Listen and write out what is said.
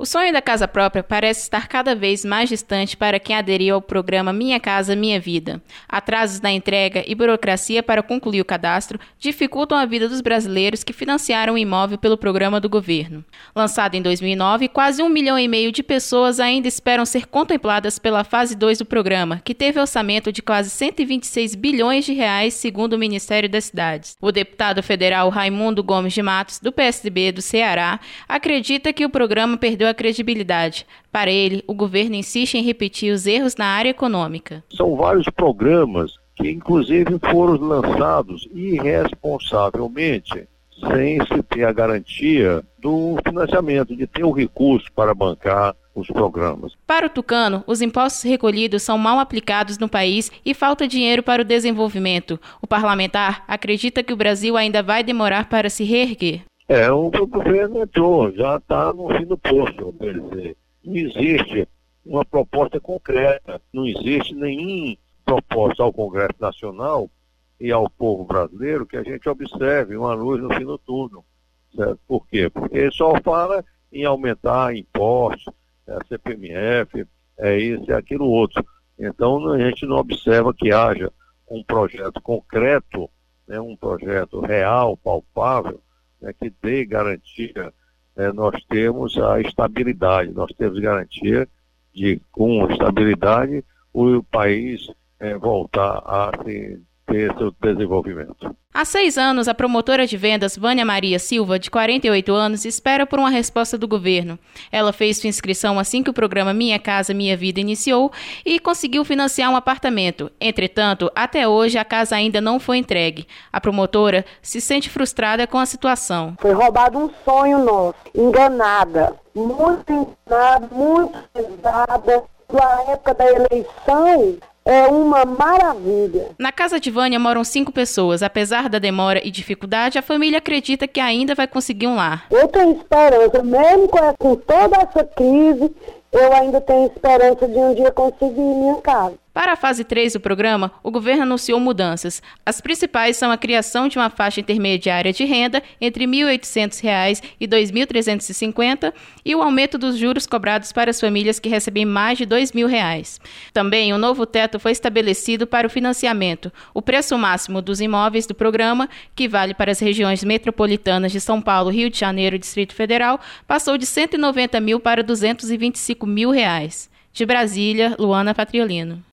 O sonho da casa própria parece estar cada vez mais distante para quem aderiu ao programa Minha Casa Minha Vida. Atrasos na entrega e burocracia para concluir o cadastro dificultam a vida dos brasileiros que financiaram o imóvel pelo programa do governo. Lançado em 2009, quase 1,5 milhão de pessoas ainda esperam ser contempladas pela fase 2 do programa, que teve orçamento de quase 126 bilhões de reais, segundo o Ministério das Cidades. O deputado federal Raimundo Gomes de Matos, do PSDB do Ceará, acredita que o programa perdeu a credibilidade. Para ele, o governo insiste em repetir os erros na área econômica. São vários programas que, inclusive, foram lançados irresponsavelmente, sem se ter a garantia do financiamento, de ter o recurso para bancar os programas. Para o tucano, os impostos recolhidos são mal aplicados no país e falta dinheiro para o desenvolvimento. O parlamentar acredita que o Brasil ainda vai demorar para se reerguer. O governo entrou, já está no fim do poço, quer dizer, não existe uma proposta concreta, não existe nenhuma proposta ao Congresso Nacional e ao povo brasileiro que a gente observe uma luz no fim do túnel. Certo? Por quê? Porque ele só fala em aumentar impostos, CPMF, isso e aquilo outro. Então a gente não observa que haja um projeto concreto, um projeto real, palpável, que dê garantia. Nós temos a estabilidade, nós temos garantia de, com estabilidade, o país voltar a ter seu desenvolvimento. Há 6 anos, a promotora de vendas Vânia Maria Silva, de 48 anos, espera por uma resposta do governo. Ela fez sua inscrição assim que o programa Minha Casa Minha Vida iniciou e conseguiu financiar um apartamento. Entretanto, até hoje a casa ainda não foi entregue. A promotora se sente frustrada com a situação. Foi roubado um sonho nosso, enganada, muito pesada. Na época da eleição, é uma maravilha. Na casa de Vânia moram 5 pessoas. Apesar da demora e dificuldade, a família acredita que ainda vai conseguir um lar. Eu tenho esperança, mesmo com toda essa crise, eu ainda tenho esperança de um dia conseguir minha casa. Para a fase 3 do programa, o governo anunciou mudanças. As principais são a criação de uma faixa intermediária de renda entre R$ 1.800 e R$ 2.350 e o aumento dos juros cobrados para as famílias que recebem mais de R$ 2.000. Também, um novo teto foi estabelecido para o financiamento. O preço máximo dos imóveis do programa, que vale para as regiões metropolitanas de São Paulo, Rio de Janeiro e Distrito Federal, passou de R$ 190 mil para R$ 225 mil. De Brasília, Luana Patriolino.